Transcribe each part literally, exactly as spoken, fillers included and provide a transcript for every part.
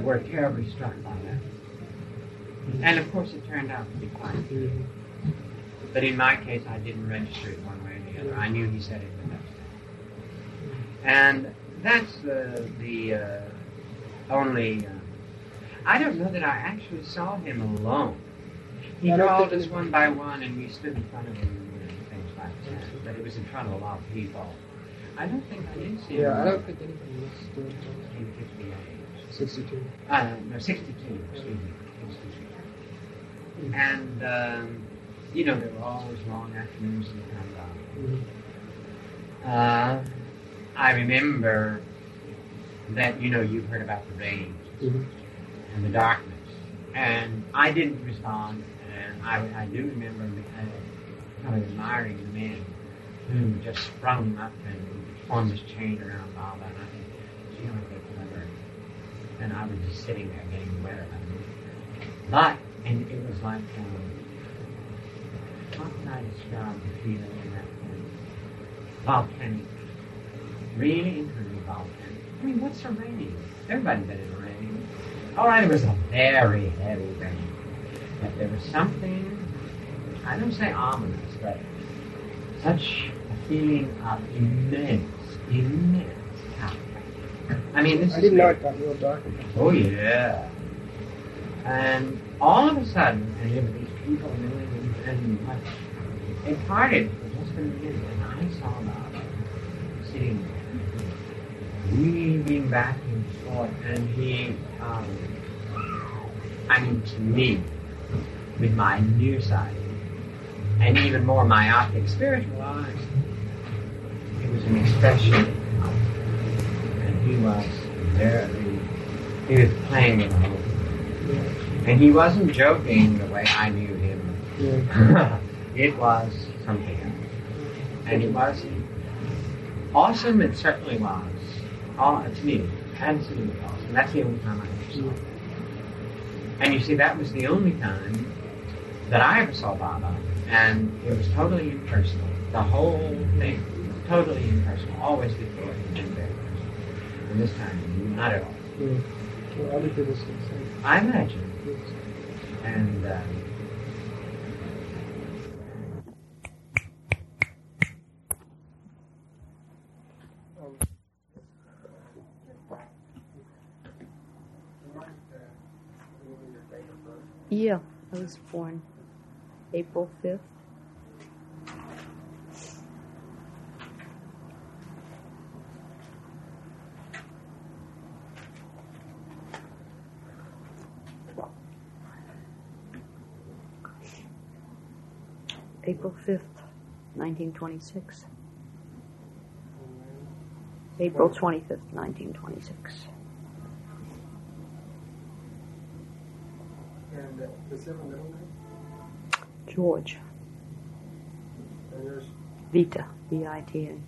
were terribly struck by that. And of course it turned out to be fine. But in my case, I didn't register it one way or the other. I knew he said it with that. And that's uh, the uh, only... Uh, I don't know that I actually saw him alone. He called us one by one, and we stood in front of him and things like that. But it was in front of a lot of people. I don't think I did see him. Yeah, I don't think anything was still in fifty-eight. sixty-two. Uh, no, sixty-two, excuse me. sixty-two. And, um, you know, there were always long afternoons in the town. Mm-hmm. Uh, I remember that, you know, you've heard about the rain Mm-hmm. and the darkness. And I didn't respond. And I, I do remember uh, kind of admiring the men who just sprung up and formed this chain around Baba. And I think, gee, aren't they clever? And I was just sitting there getting wet. But, and it was like, um, how can I describe the feeling in that point? Volcanic. Really internally volcanic. I mean, what's the rain? Everybody's been in the rain. All right, it was a very heavy rain. But there was something, I don't say ominous, but such a feeling of immense, immense power. I mean, this I is didn't know weird. it got real dark. Oh, yeah. And all of a sudden, and there were these people moving, and like, it parted for just a minute, and I saw Baba sitting there, weaving back and forth, and he, um, I mean, to me, with my nearsighted, and even more myopic spiritual eyes, it was an expression of power. And he was very, he was playing with hope. And he wasn't joking the way I knew him. Yeah. It was something else. And it was awesome, it certainly was. All, to me, absolutely awesome. That's the only time I ever saw it. And you see, that was the only time that I ever saw Baba. And it was totally impersonal. The whole thing was totally impersonal. Always before it had been very personal. And this time, not at all. Yeah. Well, other people say the same. I imagine. And uh, yeah, I was born April fifth. April fifth, nineteen twenty-six. April twenty-fifth, nineteen twenty-six. And uh, is there a middle name? George. And yours? Vita, V I T A.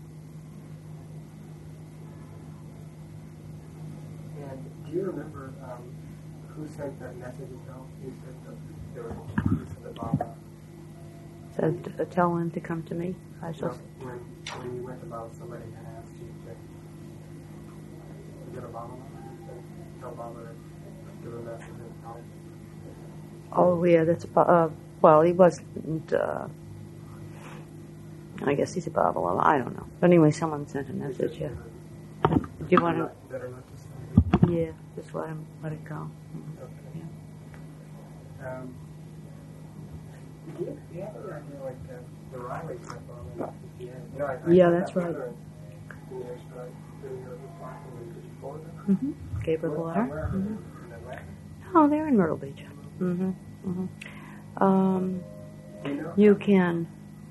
And do you remember um, who sent that message at all? You said that there were, you said that Baba. Said, uh, tell him to come to me. I No, shall. when, when you went to Baba, somebody had asked you to, to go to Baba and tell Baba to give a message and help. Oh, yeah, that's about, uh, well, he wasn't, uh, I guess he's a Baba Lama. I don't know. But anyway, someone sent a message, yeah. Do you want to? Better not to say. Yeah, just let him, let it go. Mm-hmm. Okay. Yeah. Um, do you, do you have any idea, like, uh, the Riley stuff on it? Yeah, you know, I, I Yeah, heard that's that right. further in years, but I didn't hear the black one. Did you forward it? Mm-hmm. Gave her the Where- letter. Where are they? Mm-hmm. In Atlanta? Oh, they're in Myrtle Beach. Mm-hmm. Mm-hmm. Um, You know? you can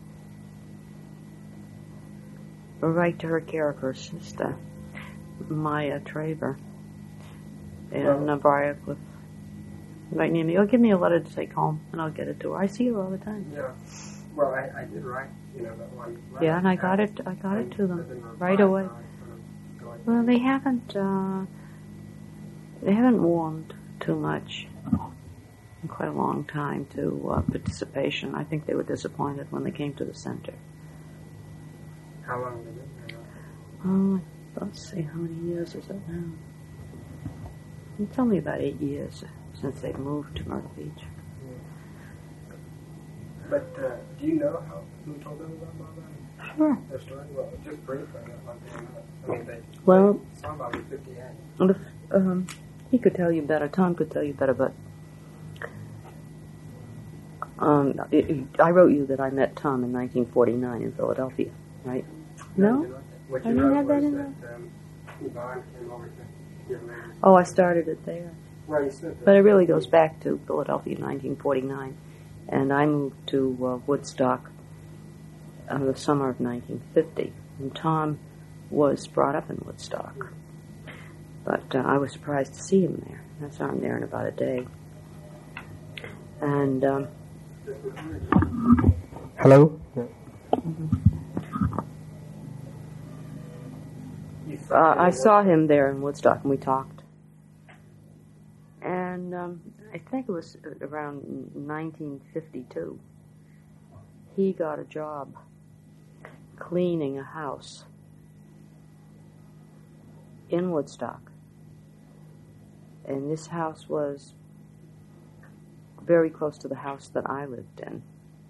write to her character, Sister Maya Traver in Well- uh, Briarcliff. Right near me. Or give me a letter to take home, and I'll get it to her. I see her all the time. Yeah. Well, I, I did write, you know, that one letter. Yeah, and I got it. I got it to them right away. Well, they haven't. Uh, they haven't warmed too much in quite a long time to uh, participation. I think they were disappointed when they came to the center. How long did it? Oh, let's see, how many years is it now? It's only about eight years since they moved to Myrtle Beach. Yeah. But uh, do you know how who told them about Baba? Sure. Their story? Well, just briefly. I mean, they, Well, they saw Baba fifty-eight. If, um, he could tell you better. Tom could tell you better, but um, it, it, I wrote you that I met Tom in nineteen forty-nine in Philadelphia, right? No? What I you didn't wrote have that was in that um, Yvonne came over to give them. Oh, I started it there. Well, you said that. But it really goes back to Philadelphia in nineteen forty-nine. And I moved to uh, Woodstock uh, the summer of nineteen fifty. And Tom was brought up in Woodstock. But uh, I was surprised to see him there. I saw him there in about a day. And, um... Hello? Mm-hmm. Uh, I saw him there in Woodstock, and we talked. And um, I think it was around nineteen fifty-two. He got a job cleaning a house in Woodstock. And this house was very close to the house that I lived in.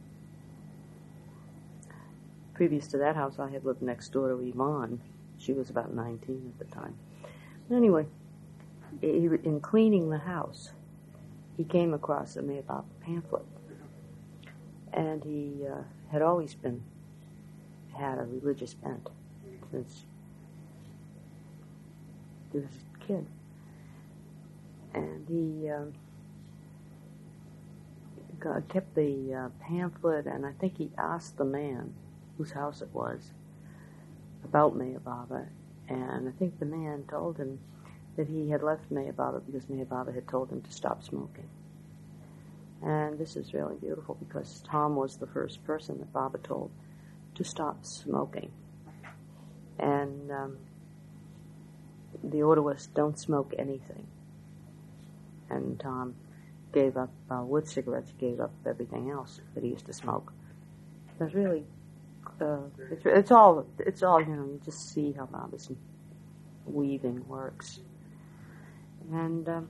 Previous to that house, I had lived next door to Yvonne. She was about nineteen at the time. But anyway, he, in cleaning the house, he came across a Meher Baba pamphlet. And he uh, had always been, had a religious bent since he was a kid. And he um, got, kept the uh, pamphlet, and I think he asked the man whose house it was about Meher Baba, and I think the man told him that he had left Meher Baba because Meher Baba had told him to stop smoking. And this is really beautiful because Tom was the first person that Baba told to stop smoking. And um, the order was, don't smoke anything. And Tom gave up uh, wood cigarettes, gave up everything else that he used to smoke. It was really Uh, it's, it's all, it's all, you know, you just see how Baba's weaving works. And, um,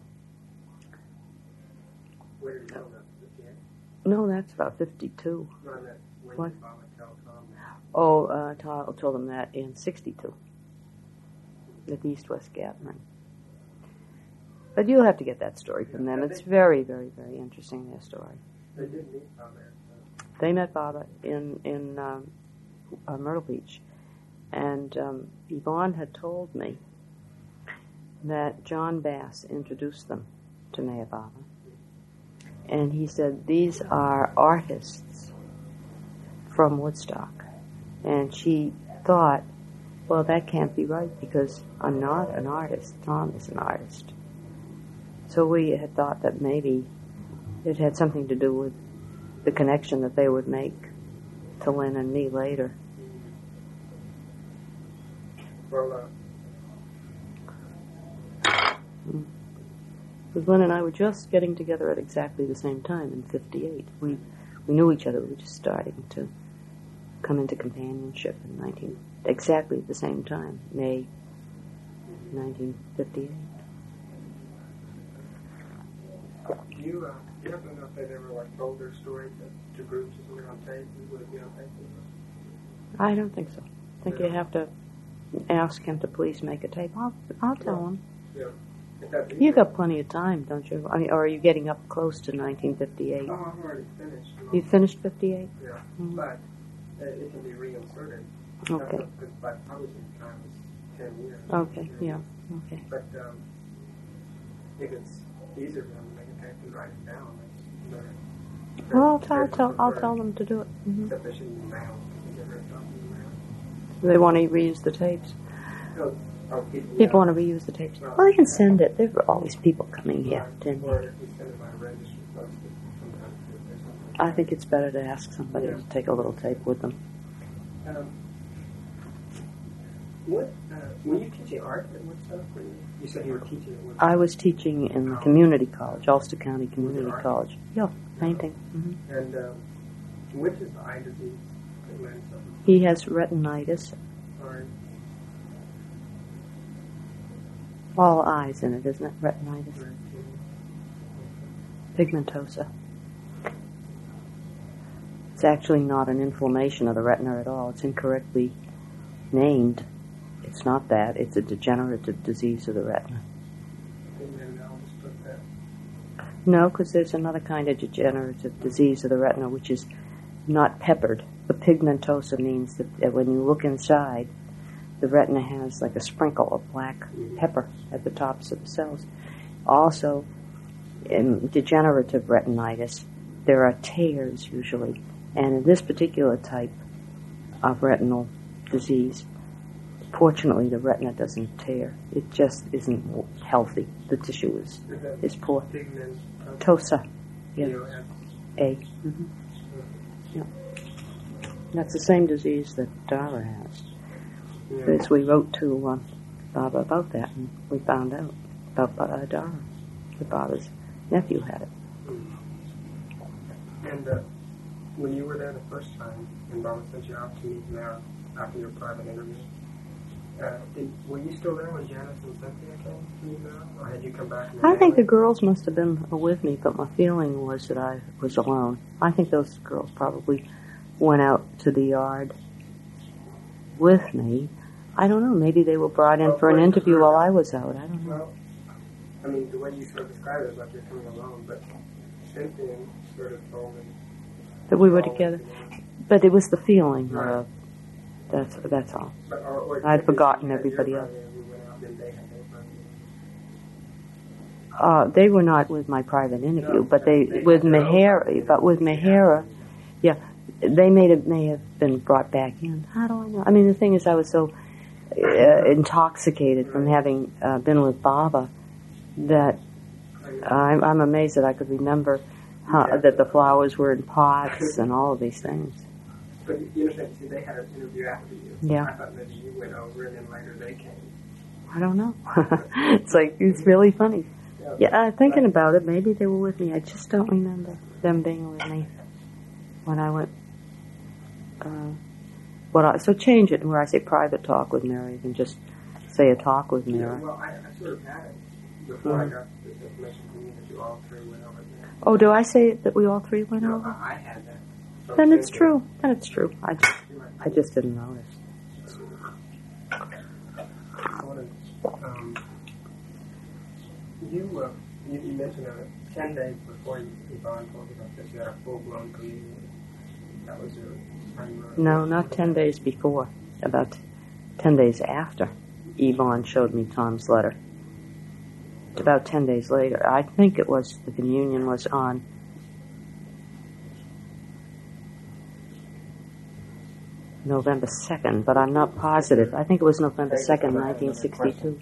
Where did you know that? fifty-eight? no, that's about fifty-two. No, I meant when What? did Baba tell Tom that? Oh, uh, I told him that in sixty-two at the East-West Gathering. But you'll have to get that story from them. It's very, very, very interesting, their story. They did meet Baba. So. They met Baba in, in, um, Uh, Myrtle Beach, and um, Yvonne had told me that John Bass introduced them to Meher Baba, and he said, these are artists from Woodstock, and she thought, well, that can't be right because I'm not an artist, Tom is an artist. So we had thought that maybe it had something to do with the connection that they would make to Lynn and me later. Well, uh, Because Lynn and I were just getting together at exactly the same time in fifty-eight. We we knew each other. We were just starting to come into companionship in nineteen exactly at the same time, May nineteen fifty-eight. do you, uh, do you happen to know if they've ever like told their story to, to groups or something on tape? Would it be on tape? I don't think so. I think you have to ask him to please make a tape. I'll I'll tell him. Yeah. If that'd be You got plenty of time, don't you? I mean, or are you getting up close to nineteen fifty-eight? Oh, I've already finished. You finished fifty-eight? Yeah, Mhm. but uh, it can be reinserted. Okay. Because by publishing time is ten years. Okay. Yeah. Okay. But um, if it's easier for them to make a tape and write it down, it's better. Well, I'll tell, I'll tell, I'll tell them to do it. Mm-hmm. Except they shouldn't be mailed. They get ripped off in the mail. They want to reuse the tapes. So, oh, people, People want to reuse the tapes. Well, they can send it. There are always people coming here. Or, To or if we send it by registered post, sometimes there's something. I think it's better to ask somebody Yeah. to take a little tape with them. Um, what, uh, were you teaching art at Woodstock? Were you, you said you were teaching at Woodstock. I was teaching in the community college, Ulster County Community College. Yeah, painting. Mm-hmm. And um, which is the eye disease that Lynn suffers? He has retinitis. Sorry. all eyes in it, isn't it? Retinitis. Pigmentosa. It's actually not an inflammation of the retina at all. It's incorrectly named. It's not that. It's a degenerative disease of the retina. No, because there's another kind of degenerative disease of the retina which is not peppered. The pigmentosa means that when you look inside, the retina has like a sprinkle of black pepper at the tops of the cells. Also, in degenerative retinitis, there are tears usually. And in this particular type of retinal disease, fortunately the retina doesn't tear. It just isn't healthy. The tissue is, is poor. Tosa. Yeah. A. Mm-hmm. Yeah. That's the same disease that Dara has. Yeah. Because we wrote to uh, Baba about that, and we found out about uh, Dara, that Baba's nephew had it. And uh, when you were there the first time, and Baba sent you out to meet Mara after your private interview, uh, did, were you still there when Janice and Cynthia came to meet Mara, or had you come back? I think the girls must have been with me, but my feeling was that I was alone. I think those girls probably went out to the yard with me. I don't know. Maybe they were brought in well, for an interview while I was out. I don't know. Well, I mean, the way you sort of describe it is like you're coming alone, but Cynthia sort of told me that we were together. But it was the feeling right. of that's that's all. But, or, or I'd forgotten everybody else. Uh, they were not with my private interview, no, but they, they with Mehera. But with Mehera, yeah, they may have may have been brought back in. How do I know? I mean, the thing is, I was so uh, intoxicated from having uh, been with Baba that I'm, I'm amazed that I could remember how, yeah. that the flowers were in pots and all of these things. But you understand, see, they had an interview after you. Yeah. I thought maybe you went over and then later they came. I don't know. It's like, it's really funny. Yeah, yeah uh, thinking about it, maybe they were with me. I just don't remember them being with me when I went. Uh, what I, so change it where I say private talk with Mary. You can just say a talk with Mary. Yeah, well, I, I sort of had it before mm-hmm. I got this information from you that you all three went over there. Oh, do I say that we all three went no, over? I had that. So then it's true. Then it's true. I just, I just didn't notice. Um, you, uh, you, you mentioned uh, ten days before Yvonne told you about this, you had a full-blown communion. That was your time. No, not ten days before. About ten days after Yvonne showed me Tom's letter. About ten days later. I think it was, the communion was on November second, but I'm not positive. I think it was November second, nineteen sixty-two.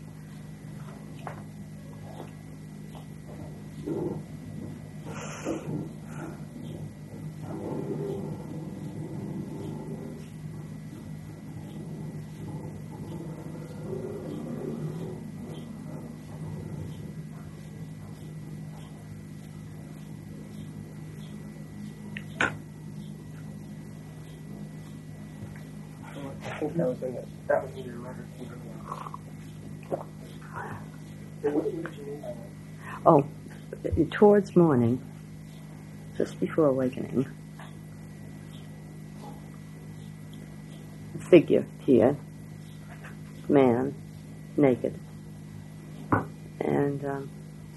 I think that was in it. That was in your letter. What, what did you mean by that? Oh, towards morning, just before awakening, a figure here, man, naked, and um,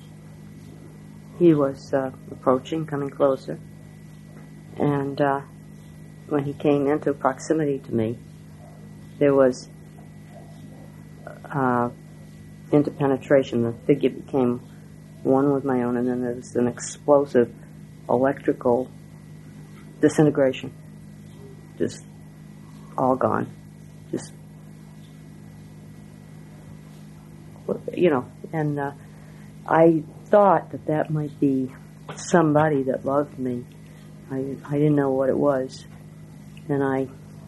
he was uh, approaching, coming closer, and uh, when he came into proximity to me, there was uh, interpenetration. The figure became one with my own, and then there was an explosive electrical disintegration. Just all gone. Just, you know, and uh, I thought that that might be somebody that loved me. I, I didn't know what it was. And I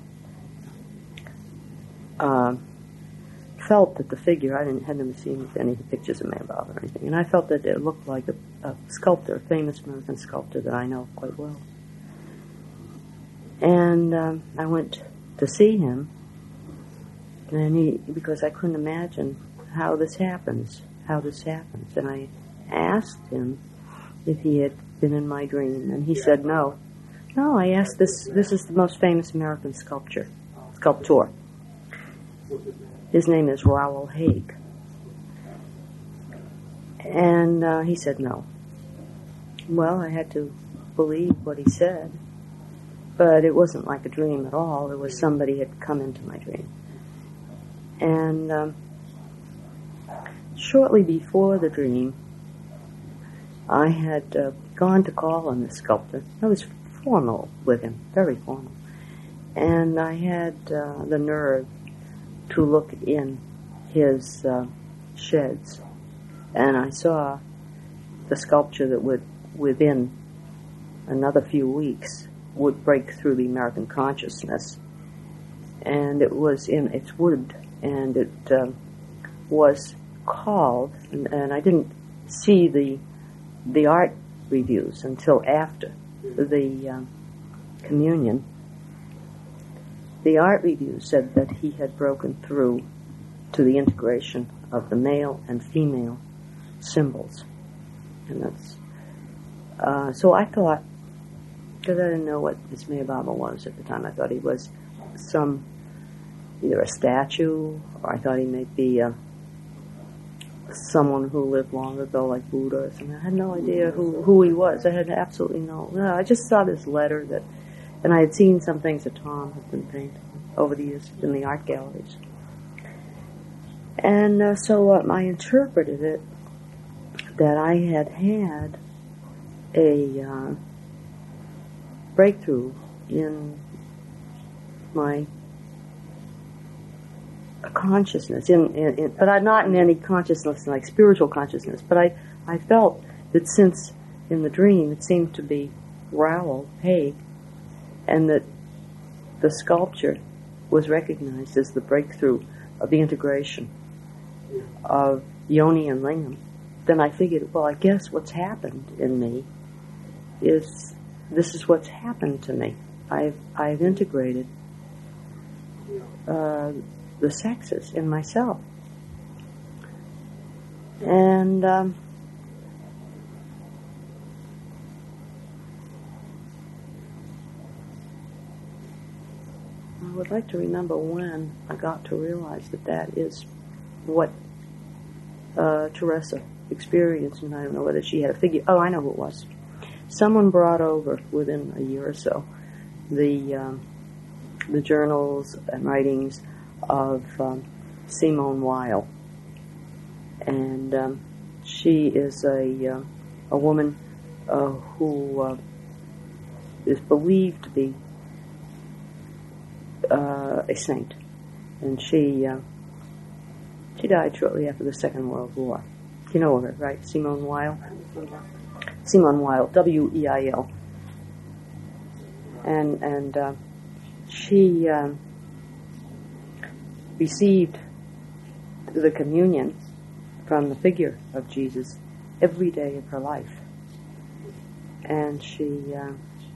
uh, felt that the figure, I didn't had never seen any pictures of Mabab or anything, and I felt that it looked like a, a sculptor, a famous American sculptor that I know quite well. And um, I went to see him, and he, because I couldn't imagine how this happens, how this happens. And I asked him if he had been in my dream, and he said no. No, I asked this, this is the most famous American sculptor, sculptor. His name is Raoul Haig. And uh, he said no. Well, I had to believe what he said, but it wasn't like a dream at all. It was somebody had come into my dream. And um, shortly before the dream, I had uh, gone to call on the sculptor. I was formal with him, very formal. And I had uh, the nerve to look in his uh, sheds. And I saw the sculpture that would, within another few weeks, would break through the American consciousness. And it was in its wood, and it uh, was called, and, and I didn't see the the art reviews until after the uh, communion. The art review said that he had broken through to the integration of the male and female symbols. And that's, uh, so I thought, because I didn't know what Ismaya Baba was at the time, I thought he was some, either a statue, or I thought he might be uh, someone who lived long ago, like Buddha or something. I had no idea who, who he was. I had absolutely no, no, I just saw this letter that, and I had seen some things that Tom had been painting over the years in the art galleries. And uh, so uh, I interpreted it that I had had a uh, breakthrough in my consciousness, in, in, in but I'm not in any consciousness like spiritual consciousness. But I, I felt that since in the dream it seemed to be Raoul Haig, and that the sculpture was recognized as the breakthrough of the integration of Yoni and Lingam, then I figured, well, I guess what's happened in me is this is what's happened to me. I've I've integrated uh, the sexes in myself, and um, I would like to remember when I got to realize that that is what uh, Teresa experienced, and I don't know whether she had a figure. Oh, I know who it was. Someone brought over within a year or so the um, the journals and writings of um, Simone Weil, and um, she is a uh, a woman uh, who uh, is believed to be uh, a saint, and she uh, she died shortly after the Second World War. You know her, right? Simone Weil. Simone Weil, W E I L, and and uh, she uh, received the communion from the figure of Jesus every day of her life, and she uh,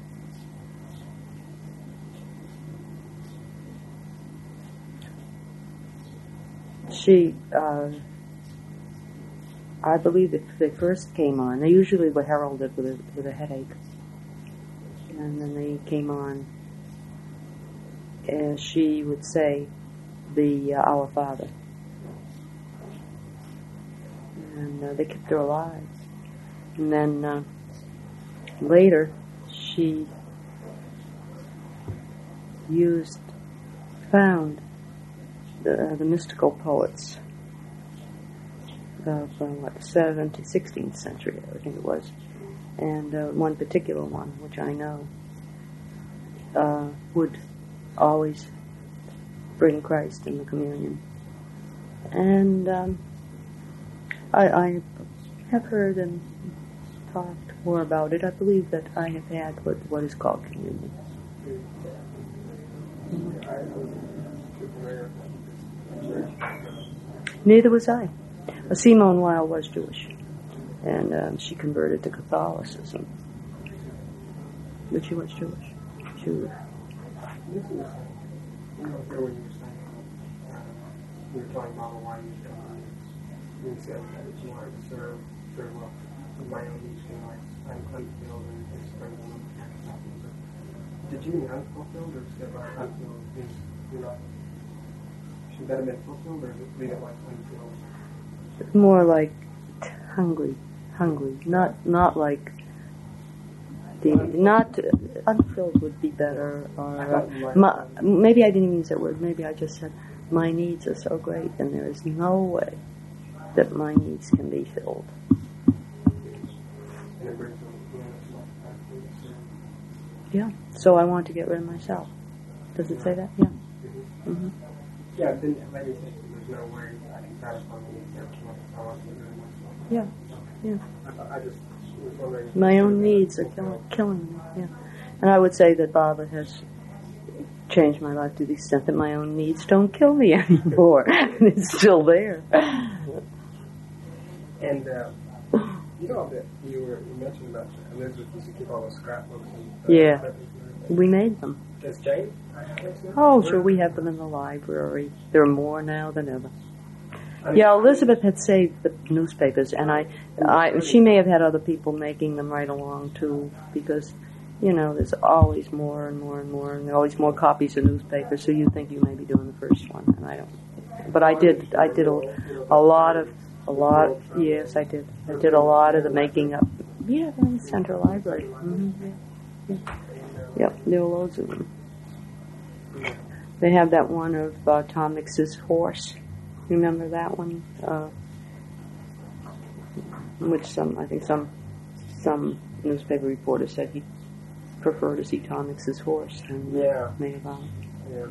she. Uh, I believe that they first came on. They usually were heralded with a, with a headache. And then they came on, as she would say, the uh, Our Father. And uh, they kept her alive. And then uh, later, she used, found the, uh, the mystical poets of uh, what, the seventeenth, sixteenth century, I think it was, and uh, one particular one, which I know, uh, would always bring Christ in the communion. And um, I, I have heard and talked more about it. I believe that I have had what, what is called communion. Neither was I. Simone Weil was Jewish, and um, she converted to Catholicism, but she was Jewish. She was. You were talking about why you you said that you wanted to serve, serve well with my own needs being like unfulfilled and expressed on the. Did you mean unfulfilled or said like unfulfilled means you're not? Should that have been fulfilled or is it leave it like unfulfilled? More like hungry, hungry, not not like the not unfilled would be better. Or uh, my, maybe I didn't use that word. Maybe I just said my needs are so great, and there is no way that my needs can be filled. Yeah. So I want to get rid of myself. Does it say that? Yeah. Mm-hmm. Yeah. Then maybe there's no way I can satisfy my needs. I want to get rid of myself. Yeah. Yeah. I, I just was wondering. My own needs are kill, killing me. Yeah. And I would say that Baba has changed my life to the extent that my own needs don't kill me anymore. It's still there. And uh, you know that you were you mentioned about Elizabeth used to keep all those scrapbooks. And, uh, yeah. We made them. Does Jane have those now? Oh, sure. We have them in the library. There are more now than ever. Yeah, Elizabeth had saved the newspapers, and I, I, she may have had other people making them right along too, because, you know, there's always more and more and more, and there are always more copies of newspapers. So you think you may be doing the first one, and I don't. But I did, I did a, a lot of, a lot. Yes, I did. I did a lot of the making up. Yeah, in the Central Library. Mm-hmm. Yeah. Yeah. Yep, there were loads of them. They have that one of uh, Tom Mix's horse. Remember that one? Uh, which some, I think some, some newspaper reporter said he preferred to see Tom Mix's horse than yeah. May about. Yeah.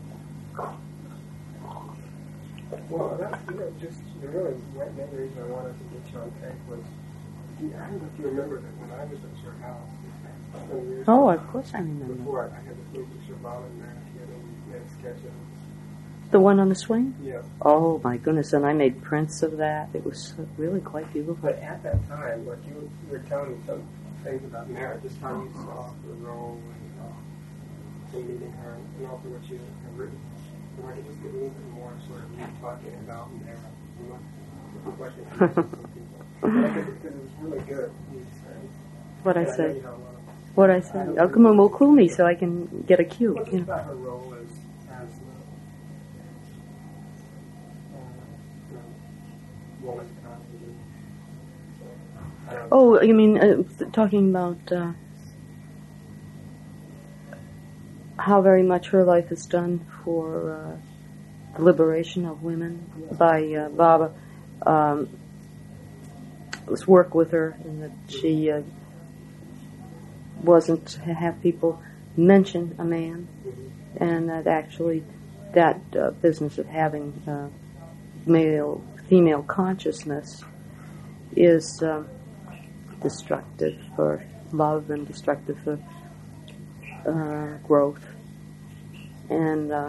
Well, that's you know, just the really main reason I wanted to get you on tape was yeah, I don't know if you remember that when I was at your house. Oh, of course I remember. Before I, I had this little picture of Bob and Mary together, we made a sketch of it. The one on the swing? Yeah. Oh my goodness, and I made prints of that. It was really quite beautiful. But at that time, like you were, you were telling me some things about Mary, just how you saw the role and uh, in meeting her, and also what you have written. And I could just get a little bit more sort of you talking about Mary, you know, reflecting on some people. Because it was really good. What I say? What I say? Oh, come on, well, clue me so I can get a cue. What's you know. about her role as, as uh, woman constitution? Oh, you mean uh, talking about uh, how very much her life has done for uh, the liberation of women by uh, Baba. Um, was work with her, and that she uh, wasn't to have people mention a man, and that actually that uh, business of having uh, male female consciousness is uh, destructive for love and destructive for uh, growth. And uh,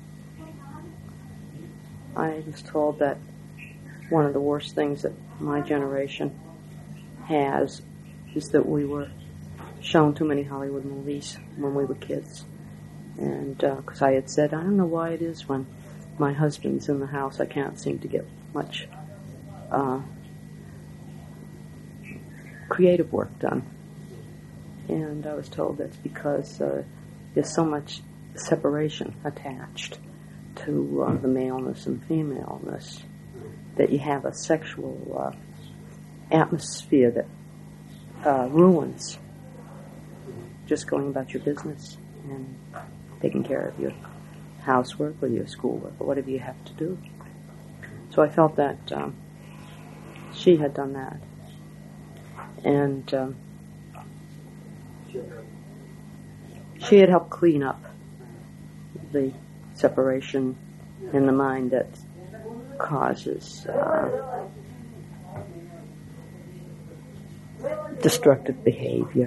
I was told that one of the worst things that my generation has is that we were shown too many Hollywood movies when we were kids. And because uh, I had said, I don't know why it is when my husband's in the house, I can't seem to get much uh, creative work done. And I was told that's because uh, there's so much separation attached to uh, the maleness and femaleness that you have a sexual uh, atmosphere that uh, ruins just going about your business and taking care of your housework or your schoolwork or whatever you have to do. So I felt that um, she had done that. And um, she had helped clean up the separation in the mind that causes uh, destructive behavior,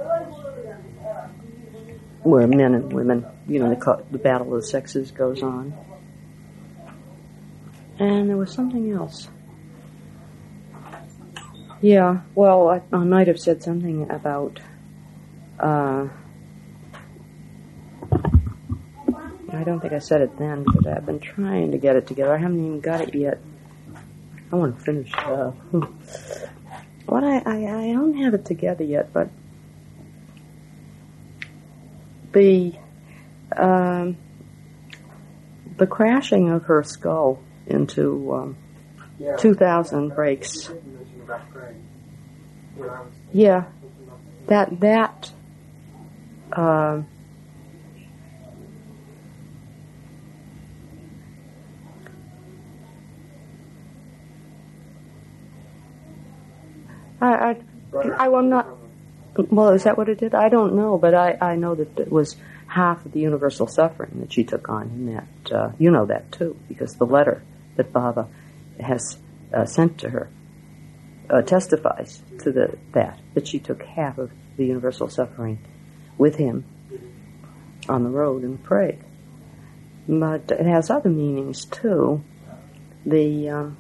where men and women, you know, the, the battle of the sexes goes on. And there was something else. Yeah, well, I, I might have said something about uh, I don't think I said it then, because I've been trying to get it together. I haven't even got it yet. I want to finish. Uh, what I, I I don't have it together yet, but the um, the crashing of her skull into um, Yeah, two thousand that- breaks. You did mention about Craig when I was Yeah, thinking about him. that that. Uh, I, I I will not. Well, is that what it did? I don't know, but I, I know that it was half of the universal suffering that she took on in that. Uh, you know that, too, because the letter that Baba has uh, sent to her uh, testifies to the that, that she took half of the universal suffering with him on the road in Prague. But it has other meanings, too. The... Um,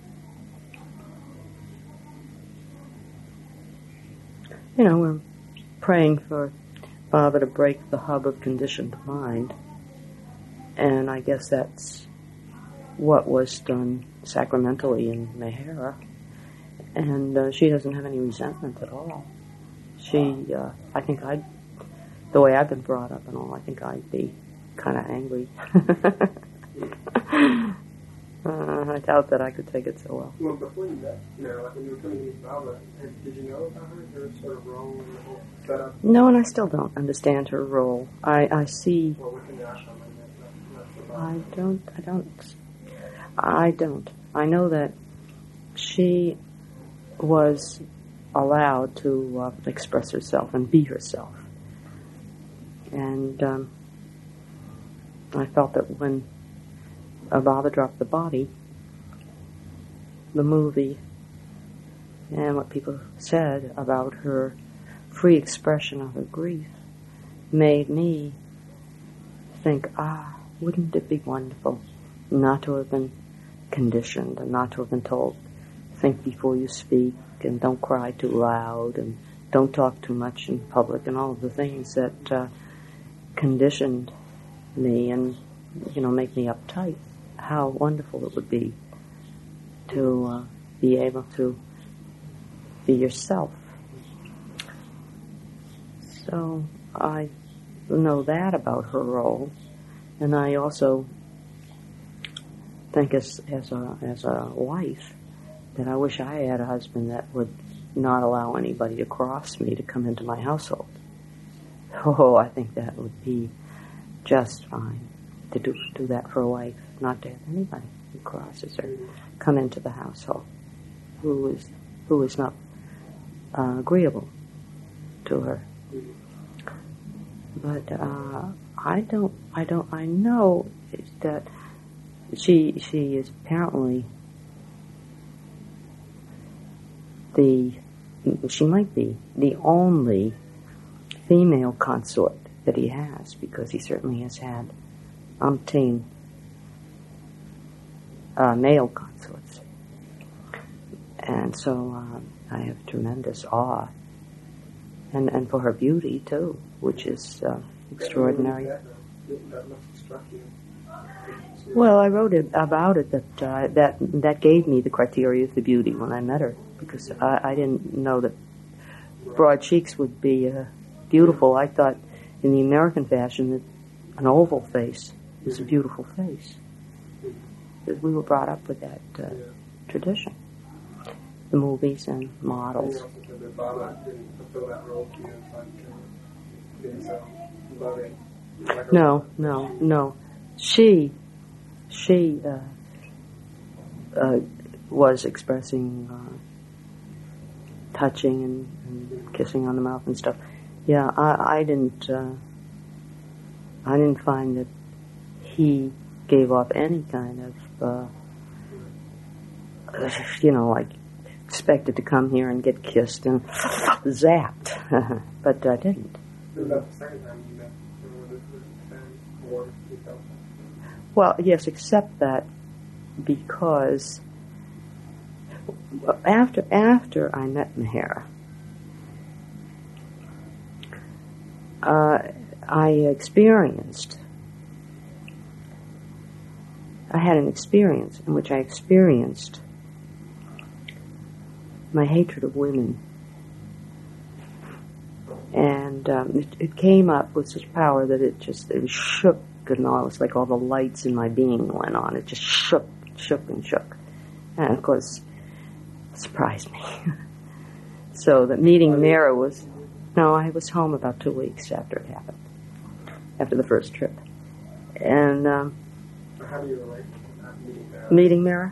you know, we're praying for Baba to break the hub of conditioned mind. And I guess that's what was done sacramentally in Mehera. And uh, she doesn't have any resentment at all. She, uh, I think I'd, the way I've been brought up and all, I think I'd be kind of angry. uh, I doubt that I could take it so well. Well, before you met, you know, like when you were coming to meet Baba, had- did you know about her, her sort of role in the whole setup? No, and I still don't understand her role. I, I see... Well, within the ashram, I mean, not, not for Baba. I don't, I don't, I don't. I know that she was allowed to uh, express herself and be herself. And um, I felt that when uh, Baba dropped the body, the movie, and what people said about her free expression of her grief made me think, ah, wouldn't it be wonderful not to have been conditioned and not to have been told, think before you speak and don't cry too loud and don't talk too much in public and all of the things that uh, conditioned me and, you know, make me uptight. How wonderful it would be to uh, be able to be yourself. So I know that about her role. And I also think as as a as a wife that I wish I had a husband that would not allow anybody to cross me to come into my household. Oh, I think that would be just fine to do do that for a wife, not to have anybody who crosses her come into the household who is who is not uh, agreeable to her. But uh, I don't, I don't, I know that she, she is apparently the, she might be the only female consort that he has, because he certainly has had umpteen uh, male consorts. And so um, I have tremendous awe. And, and for her beauty, too, which is uh, extraordinary. That, that must have struck you. Well, I wrote it about it that uh, that that gave me the criteria of the beauty when I met her, because I, I didn't know that broad cheeks would be uh, beautiful. I thought in the American fashion that an oval face is a beautiful face. Because we were brought up with that uh, tradition. The movies and models. And you also said that Baba didn't fulfill that role for you, like uh, being so loving. Like a- No, no, no. She, she uh, uh, was expressing uh, touching and, and kissing on the mouth and stuff. Yeah, I, I didn't. Uh, I didn't find that he gave off any kind of, uh, you know, like expected to come here and get kissed and zapped, but I didn't. It was about the second time you met her with the family, or you felt that. Well, yes, except that because after after I met Mehera, uh, I experienced, I had an experience in which I experienced my hatred of women. And um, it, it came up with such power that it just it shook, and all, it was like all the lights in my being went on. It just shook, shook, and shook. And of course, it surprised me. So the meeting Mara was, no, I was home about two weeks after it happened, after the first trip. And um, how do you relate to that meeting Mara? Meeting Mara?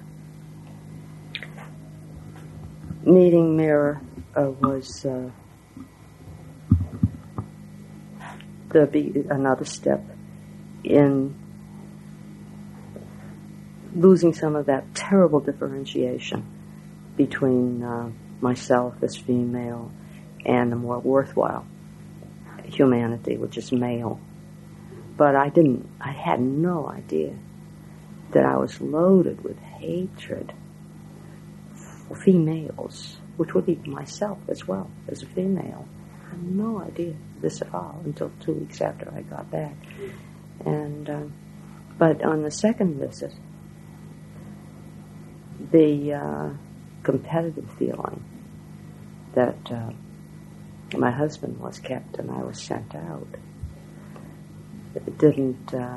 Meeting Mara uh, was uh, the be another step in losing some of that terrible differentiation between uh, myself as female and the more worthwhile humanity, which is male. But I didn't, I had no idea that I was loaded with hatred for females, which would be myself as well, as a female. I had no idea this at all until two weeks after I got back. And, uh, but on the second visit, the uh, competitive feeling that uh, my husband was kept and I was sent out, it didn't, uh,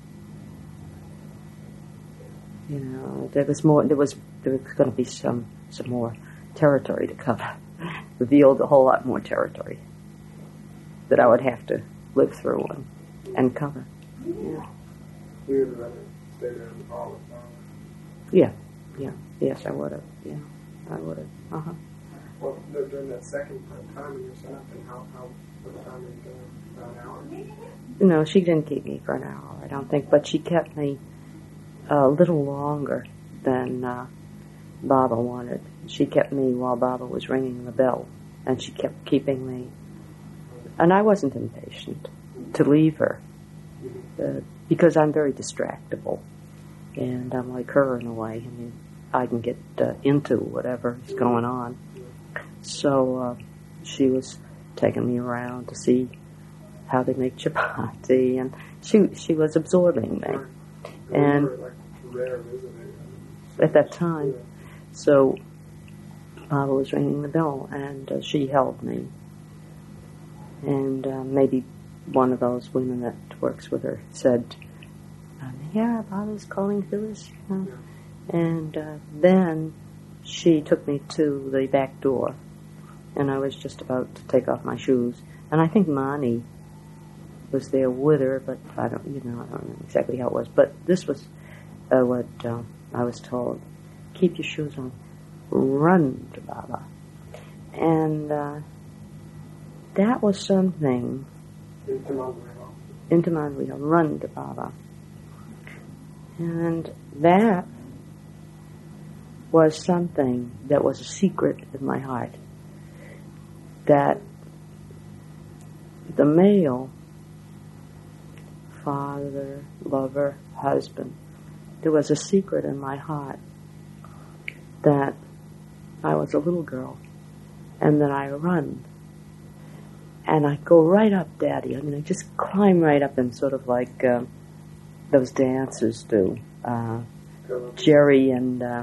you know, there was more, there was, there was going to be some, some more territory to cover, revealed a whole lot more territory that I would have to live through and, and cover. Yeah. You would rather stay there in the hall with Mom? Yeah, yeah, yes, I would have, yeah, I would have, uh-huh. Well, during that second time when you were sent up, and how, how, what time were you going? About an hour? No, she didn't keep me for an hour, I don't think, but she kept me a little longer than uh, Baba wanted. She kept me while Baba was ringing the bell, and she kept keeping me. And I wasn't impatient to leave her, uh, because I'm very distractible, and I'm like her in a way. I mean, I can get uh, into whatever is going on. So uh, she was taking me around to see how they make chapati, and she she was absorbing me. And at that time, so Baba was ringing the bell, and uh, she held me. And uh, maybe one of those women that works with her said, um, yeah, Baba's calling Phyllis. You know? And uh, then she took me to the back door, and I was just about to take off my shoes. And I think Mani was there with her, but I don't, you know, I don't know exactly how it was. But this was uh, what uh, I was told: keep your shoes on, run to Baba, and uh, that was something. Into Montreal. Into Montreal, run to Baba, and that was something that was a secret in my heart. That the male father, lover, husband, there was a secret in my heart that I was a little girl and that I run and I go right up Daddy. I mean, I just climb right up and sort of like uh, those dancers do. Uh, Jerry and uh,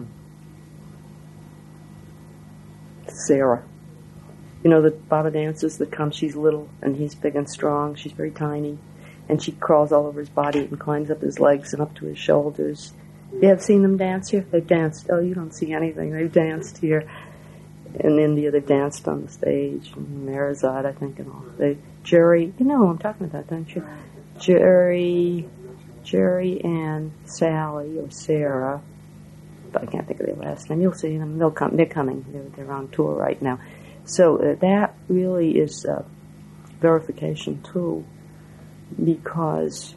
Sarah. You know, the Baba dances that come, she's little and he's big and strong. She's very tiny. And she crawls all over his body and climbs up his legs and up to his shoulders. You have seen them dance here? They've danced. Oh, you don't see anything. They've danced here. In India, they've danced on the stage. In Marizad, I think, and all. They, Jerry, you know who I'm talking about, don't you? Jerry, Jerry and Sally or Sarah. But I can't think of their last name. You'll see them. They'll come. They're coming. They're, they're on tour right now. So uh, that really is uh, verification too, because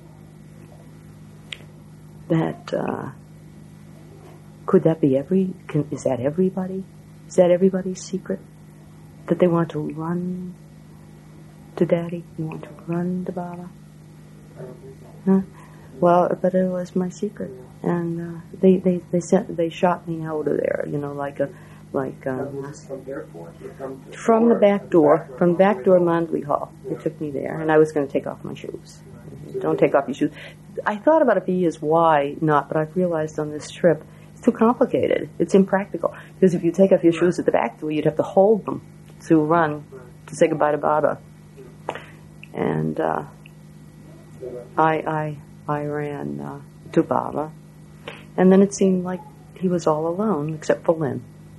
that uh, could that be every? Can, is that everybody? Is that everybody's secret? That they want to run to Daddy? They want to run to Baba? Huh? Well, but it was my secret, and uh, they they they sent they shot me out of there. You know, like a. Like um, from the back door, from the back door of Mondley Hall. They took me there, and I was going to take off my shoes. Don't take off your shoes. I thought about a B as why not, but I've realized on this trip It's too complicated. It's impractical. Because if you take off your shoes at the back door, you'd have to hold them to run, to say goodbye to Baba. And uh, I, I, I ran uh, to Baba. And then it seemed like he was all alone, except for Lynn.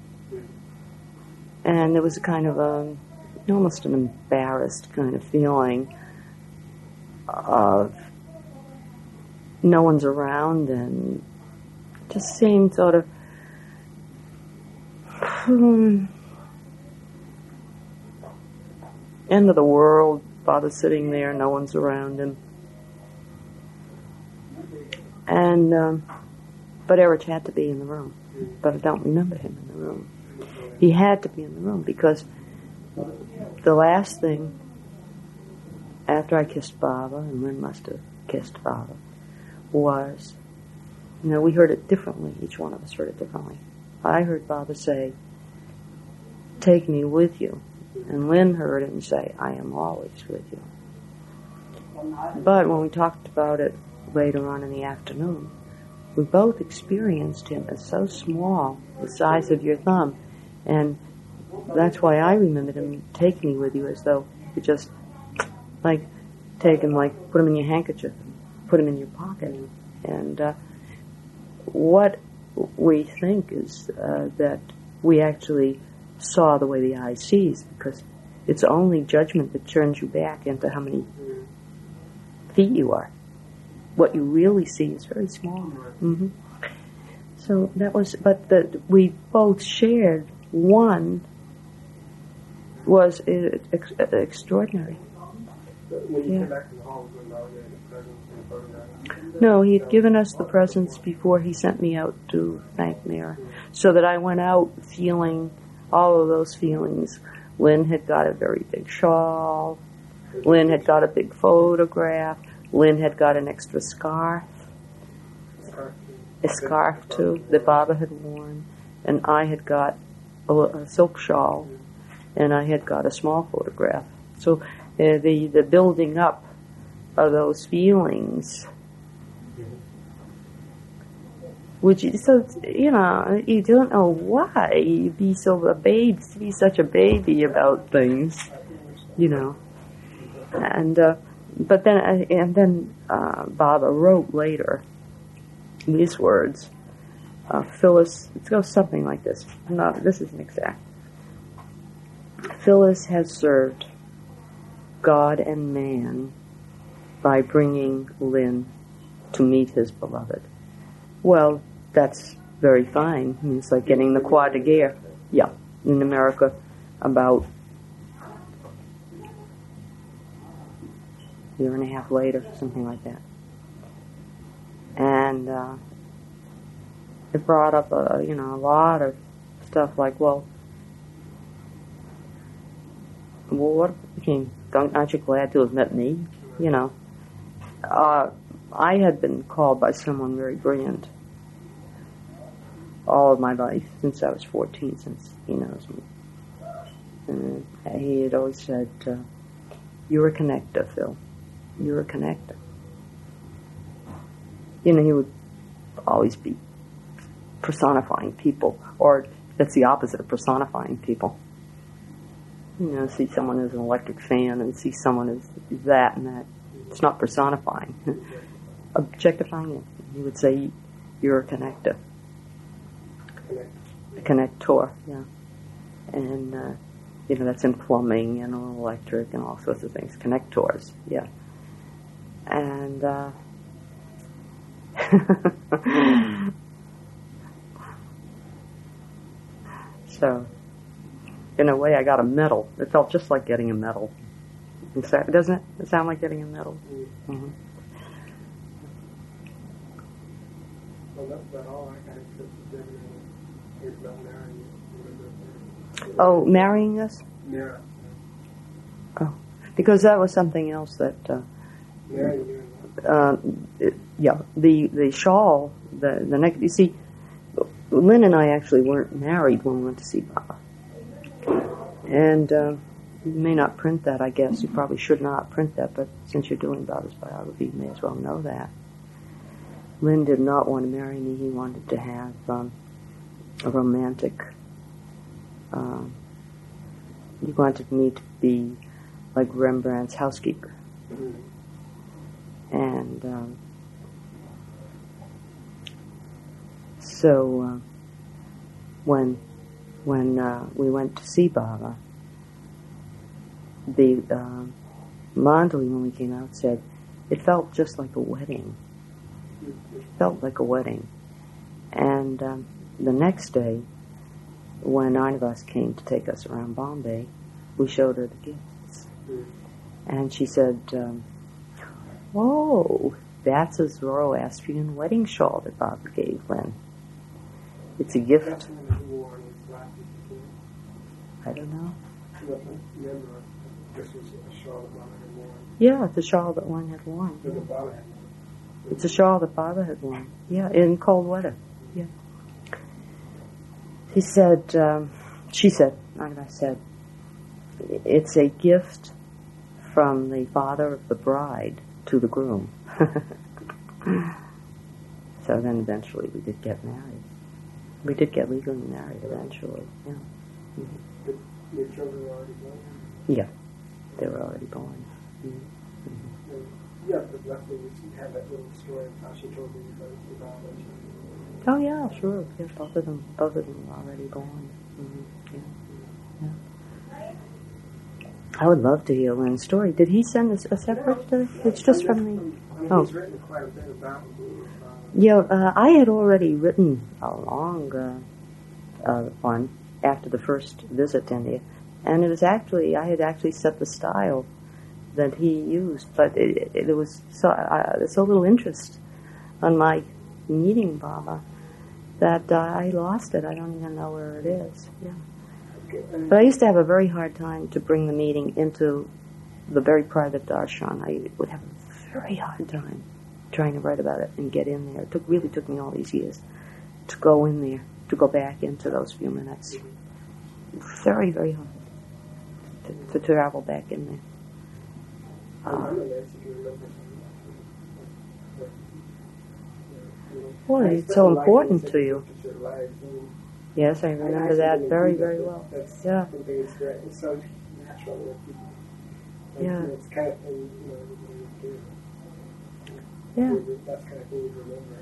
And there was a kind of a, almost an embarrassed kind of feeling of no one's around, and just seemed sort of hmm, end of the world. Father's sitting there, no one's around him. And um, but Erich had to be in the room, but I don't remember him in the room. He had to be in the room because the last thing after I kissed Baba, and Lynn must have kissed Baba, was, you know, we heard it differently. Each one of us heard it differently. I heard Baba say, "Take me with you." And Lynn heard him say, "I am always with you." But when we talked about it later on in the afternoon, we both experienced him as so small, the size of your thumb. And that's why I remembered him, "Take me with you," as though you could just, like, take him, like, put him in your handkerchief, put him in your pocket. And uh, what we think is uh, that we actually saw the way the eye sees, because it's only judgment that turns you back into how many feet you are. What you really see is very small. Mm-hmm. So that was, but the, we both shared one was uh, ex- extraordinary. When you Yeah. came back from the hall, was when Baba gave the presents and photographs? No, he had given us the presents before he sent me out to thank Mira, so that I went out feeling all of those feelings. Lynn had got a very big shawl. Lynn had got a big photograph. Lynn had got an extra scarf, a scarf too, that Baba had worn. And I had got a, a silk shawl, and I had got a small photograph. So uh, the, the building up of those feelings, which, so, you know, you don't know why you be so a baby, be such a baby about things, you know. And, uh, but then, uh, and then, uh, Baba wrote later these words, uh, Phyllis, it goes something like this. No, this isn't exact. Phyllis has served God and man by bringing Lynn to meet his beloved. Well, that's very fine. I mean, it's like getting the Croix de Guerre. Yeah, in America, about a year and a half later, something like that. And uh, it brought up a, you know, a lot of stuff like, well, well, what? I mean, aren't you glad to have met me? You know, uh, I had been called by someone very brilliant all of my life, since I was fourteen, since he knows me. And he had always said, uh, "You're a connector, Phil. You're a connector." You know, he would always be personifying people, or that's the opposite of personifying people. You know, see someone as an electric fan and see someone as that and that. It's not personifying. Objectifying it. He would say, "You're a connector." A connector, yeah. And, uh, you know, that's in plumbing and electric and all sorts of things. Connectors, yeah. And, uh, so, in a way, I got a medal. It felt just like getting a medal. Doesn't it? It sound like getting a medal? Mm-hmm. Well, that's about all I got. About marrying you. Oh, marrying us? Yeah. Oh, because that was something else that. Uh, Marrying you. Uh, it, yeah, the the shawl, the the neck. You see, Lynn and I actually weren't married when we went to see Baba, and uh, you may not print that. I guess you probably should not print that, but since you're doing Baba's biography, you may as well know that. Lynn did not want to marry me. He wanted to have um, a romantic. Um, he wanted me to be like Rembrandt's housekeeper. Mm-hmm. And um, so uh, when when uh, we went to see Baba, the uh, Mandali, when we came out, said it felt just like a wedding. It felt like a wedding. And um, the next day, when Arnavas came to take us around Bombay, we showed her the gifts. And she said, um, whoa, that's a Zoroastrian wedding shawl that Baba gave Lynn. It's a gift. I don't know. This was a shawl that Baba had worn. Yeah, the shawl that Lynn had worn. Yeah. That Baba had worn. It's a shawl that Baba had worn. Yeah, in cold weather. Yeah. He said, um, she said, not I said, it's a gift from the father of the bride to the groom. So then eventually we did get married. We did get legally married eventually. Yeah. Mm-hmm. Your children were already born? Yeah, they were already born. Mm-hmm. Mm-hmm. Yeah, but Leslie had that little story of how she told me about it. Oh yeah, sure. Yeah, both of them, both of them were already born. Mm-hmm. Yeah. Yeah. I would love to hear Lynn's story. Did he send us a separate? Uh, it's just from the. I mean, oh. He's written quite a bit about it. Yeah, uh, I had already written a long uh, uh, one after the first visit to India, and it was actually I had actually set the style that he used, but it, it, it was so uh, so little interest on my meeting Baba that uh, I lost it. I don't even know where it is. Yeah, but I used to have a very hard time to bring the meeting into the very private darshan. I would have a very hard time trying to write about it and get in there. It took, really took me all these years to go in there, to go back into those few minutes. Very, very hard to, to travel back in there. Uh, well, it's so important to you. Yes, I remember that very, very well. Yeah. It's so natural. Yeah. It's kind of thing, you know, everybody would do. Yeah. That's kind of thing you remember.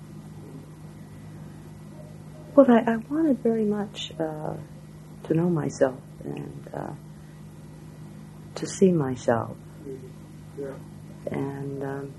Well, I, I wanted very much uh, to know myself and uh, to see myself. Mm-hmm. Yeah. And um,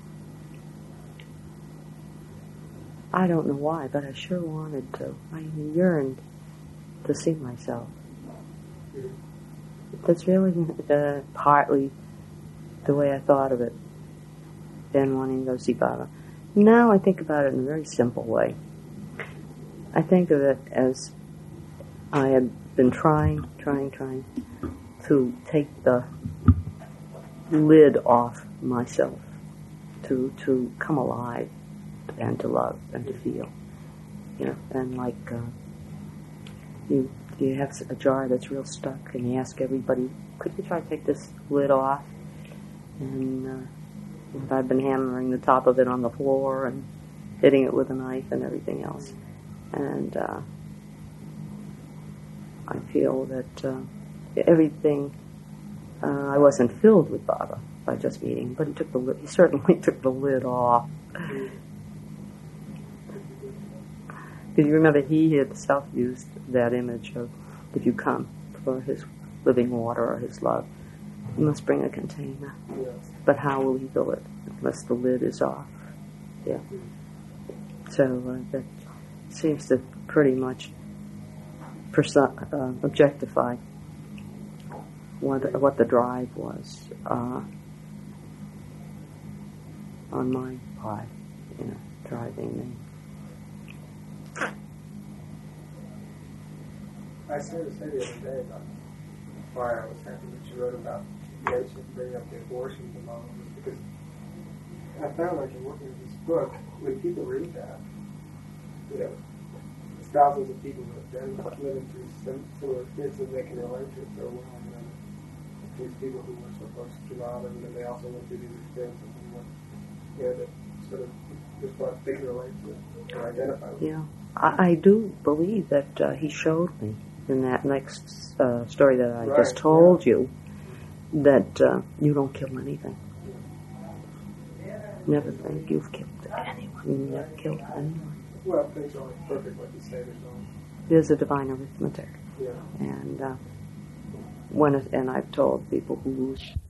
I don't know why, but I sure wanted to. I yearned to see myself. Mm-hmm. That's really uh, partly the way I thought of it. Then wanting to go see Baba. Now I think about it in a very simple way. I think of it as I had been trying, trying, trying to take the lid off myself, to to come alive and to love and to feel, you know. And like uh, you, you have a jar that's real stuck, and you ask everybody, "Could you try to take this lid off?" And uh, I've been hammering the top of it on the floor and hitting it with a knife and everything else. And uh, I feel that uh, everything, uh, I wasn't filled with Baba by just meeting him, but he took the lid, he certainly took the lid off. Because you remember he himself used that image of, if you come for his living water or his love, you must bring a container. Yes. But how will he fill it unless the lid is off? Yeah. So uh, that seems to pretty much perso- uh, objectify what what the drive was uh, on my part, you know, driving me. I started to say the other day about why I was happy that you wrote about mention bringing up the abortions and all of this, because I found like in working with this book, when people read that, you know, there's thousands of people who have been living through some similar experiences they can relate to it so well. And then these people who were so close to Robin, and then they also went through these experiences and went, you know, that sort of just what they can relate to or identify with. Yeah, I, I do believe that uh, he showed me in that next uh, story that I Right, just told yeah. you that uh, you don't kill anything. Never think you've killed anyone. You never killed anyone. Well, things aren't perfect like you say. There's no. There's a divine arithmetic, Yeah. and uh, when it, and I've told people who